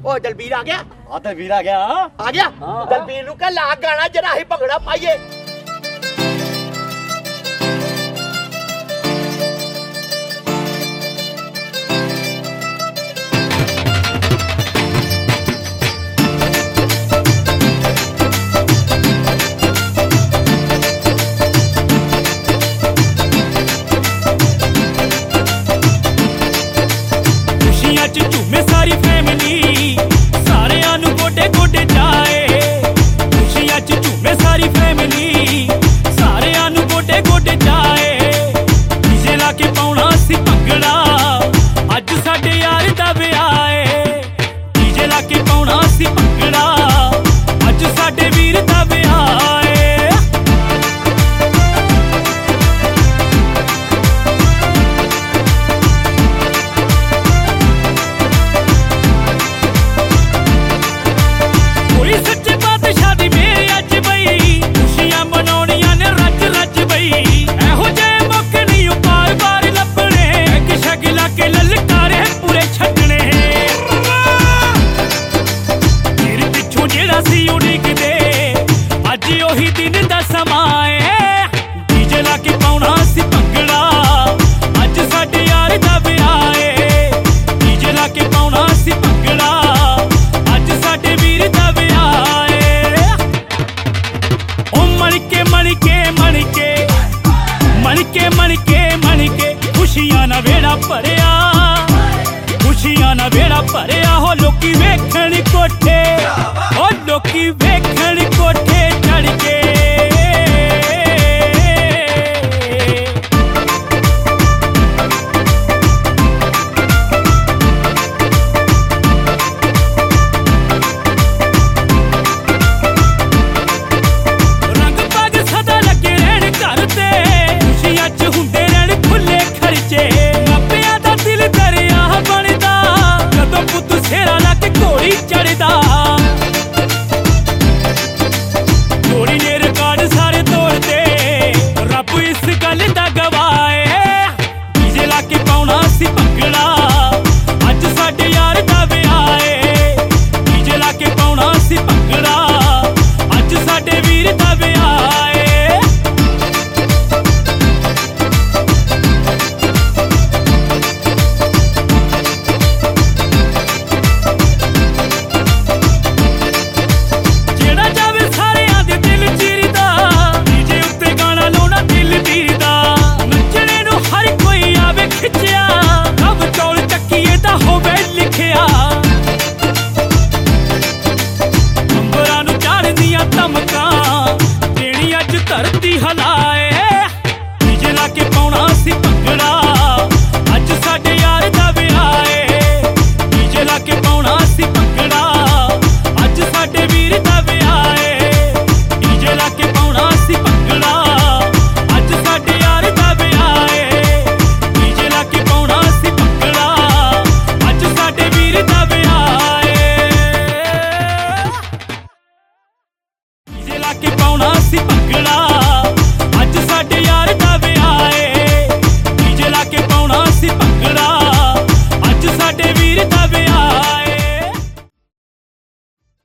ਉਹ ਦਲਬੀਰ ਆ ਗਿਆ? ਆ ਤੇ ਵੀਰ ਆ ਗਿਆ। ਆ ਗਿਆ? ਦਲਬੀਰ ਨੂੰ ਕਹ ਲਾ ਗਾਣਾ ਜਰਾ ਅਸੀਂ ਭੰਗੜਾ ਪਾਈਏ। ਝੂਮੇ ਸਾਰੀ ਫੈਮਿਲੀ, ਸਾਰਿਆਂ ਨੂੰ ਗੋਡੇ ਗੋਡੇ ਜਾਏ। ਖੁਸ਼ੀਆਂ ਚ ਝੂਮੇ ਸਾਰੀ ਫੈਮਿਲੀ, ਸਾਰਿਆਂ ਨੂੰ ਗੋਡੇ ਗੋਡੇ ਜਾਏ। ਡੀਜੇ ਲਾ ਕੇ ਪਾਉਣਾ ਸੀ ਭੰਗੜਾ, ਅੱਜ ਸਾਡੇ ਯਾਰ ਦਾ ਵਿਆਹ ਏ। ਡੀਜੇ ਲਾ ਕੇ ਪਾਉਣਾ ਸੀ ਭੰਗੜਾ, ਅੱਜ ਸਾਡੇ ਵੀਰ ਦਾ ਵਿਆਹ ਏ। ਸੱਚੇ ਬਾਦਸ਼ਾਹ ਦੀ ਮੇਰੇ ਅੱਜ ਬਈ, ਖੁਸ਼ੀਆਂ ਮਨਾਉਣੀਆਂ ਨੇ ਰੱਜ ਰੱਜ ਬਈ। ਇਹੋ ਜਿਹੇ ਮੌਕੇ ਨਹੀਂ ਉਹ ਬਾਰ-ਬਾਰ ਲੱਭਣੇ, ਕਿਸ਼ਕ ਲਾ ਕੇ ਲਲਕਾਰੇ ਪੂਰੇ ਛੱਡਣੇ। ਤੇਰੇ ਪਿੱਛੋਂ ਜਿਹੜਾ ਸੀ ਉਡੀਕਦੇ, ਅੱਜ ਉਹੀ ਦਿਨ ਦਾ ਸਮਾਂ ਏ। ਡੀਜੇ ਲਾ ਕੇ ਪਾਉਣਾ ਸੀ ਭੰਗੜਾ, ਅੱਜ ਸਾਡੇ ਯਾਰ ਦਾ ਵਿਆਹ ਏ। ਡੀਜੇ ਲਾ ਕੇ ਪਾਉਣਾ ਸੀ ਭੰਗੜਾ, ਅੱਜ ਸਾਡੇ ਵੀਰ ਦਾ ਵਿਆਹ ਏ। ਉਹ ਮਣਕੇ ਮਣਕੇ ਮਣਕੇ ਮਣਕੇ ਮਣਕੇ ਮਣਕੇ, ਖੁਸ਼ੀਆਂ ਨਾਲ ਵੇੜਾ ਭਰਿਆ, ਖੁਸ਼ੀਆਂ ਨਾਲ ਵੇੜਾ ਭਰਿਆ। ਹੋ ਲੋਕੀ ਵੇਖਣ ਕੋਠੇ, ਉਹ ਲੋਕੀ ਵੇਖਣ ਕੋਠੇ ਚੜ ਕੇ। ਚੜਦਾ ਜੋੜੀ ਨੇ ਰਿਕਾਰਡ ਸਾਰੇ ਤੋੜਦੇ, ਰੱਬ ਇਸ ਗੱਲ ਦਾ ਗਵਾਹ ਏ। ਡੀਜੇ ਲਾ ਕੇ ਪਾਉਣਾ ਸੀ ਭੰਗੜਾ, ਅੱਜ ਸਾਡੇ ਯਾਰ ਦਾ ਵਿਆਹ ਏ। ਡੀਜੇ ਲਾ ਕੇ ਪਾਉਣਾ ਸੀ ਭੰਗੜਾ, ਅੱਜ ਸਾਡੇ ਵੀਰ ਦਾ ਵਿਆਹ ਏ। ਅੰਬਰਾਂ ਨੂੰ ਚੜ੍ਹਦੀਆਂ ਧਮਕਾਂ, ਦੇਣੀ ਅੱਜ ਧਰਤੀ ਹਲਾਏ। ਡੀਜੇ ਲਾ ਕੇ ਪਾਉਣਾ ਸੀ ਭੰਗੜਾ, ਅੱਜ ਸਾਡੇ ਯਾਰ ਦਾ ਵਿਆਹ ਏ। ਡੀਜੇ ਲਾ ਕੇ ਪਾਉਣਾ ਸੀ ਭੰਗੜਾ, ਅੱਜ ਸਾਡੇ ਵੀਰ ਦਾ ਵਿਆਹ ਏ। ਡੀਜੇ ਲਾ ਕੇ ਪਾਉਣਾ ਸੀ ਭੰਗੜਾ, ਅੱਜ ਸਾਡੇ ਯਾਰ ਦਾ ਵਿਆਹ ਏ। ਡੀਜੇ ਲਾ ਕੇ ਪਾਉਣਾ ਸੀ ਭੰਗੜਾ, ਅੱਜ ਸਾਡੇ ਵੀਰ ਦਾ ਵਿਆਹ ਏ। ਡੀਜੇ ਲਾ ਕੇ ਪਾਉਣਾ ਸੀ ਭੰਗੜਾ।